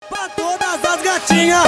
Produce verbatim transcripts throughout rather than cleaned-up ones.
Pra todas as gatinhas.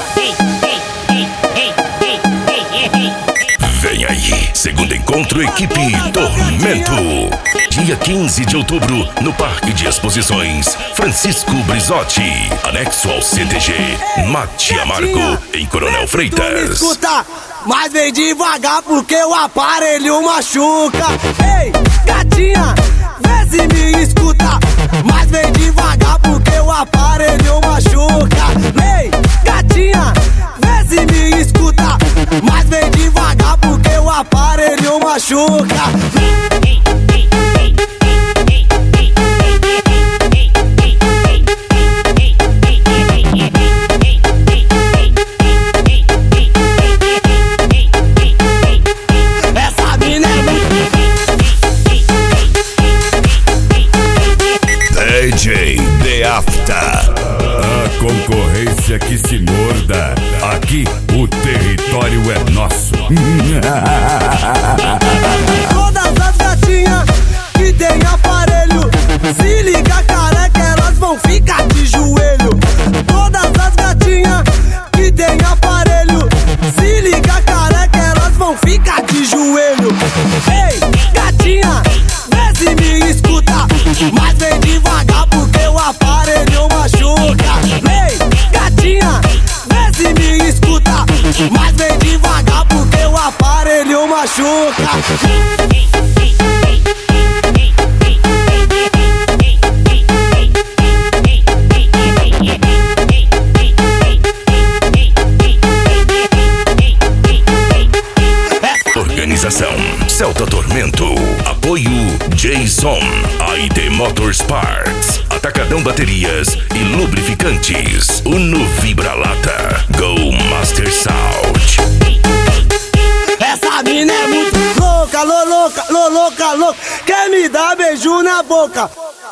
Vem aí, segundo encontro Equipe Tormento. Dia quinze de outubro, no Parque de Exposições Francisco Brizotti, anexo ao C T G Mate Amargo, em Coronel Freitas. Escuta, mas vem devagar porque o aparelho machuca. Ei, gatinha, vê se me escuta, mas vem devagar porque o aparelho machuca. Ei, gatinha, vê se me escuta, mas vem devagar porque o aparelho machuca. D J The After. A concorrência que se morda. Aqui o território é nosso. Todas as gatinhas que tem aparelho, se liga careca, elas vão ficar de joelho. Todas as gatinhas que tem aparelho, se liga careca, elas vão ficar de joelho. Ei, gatinha, vê se me escuta, mas vem devagar porque o aparelho machuca. Ei, gatinha, vê se me escuta, mas vem devagar porque o aparelho machuca. Organização Celta Tormento. Apoio Jason, I D Motors Parts, Atacadão Baterias e Lubrificantes, Uno Vibra Lata, Go Master Sound. Essa mina é muito louca, lô, louca, lô, louca, louca, quer me dar beijo na boca.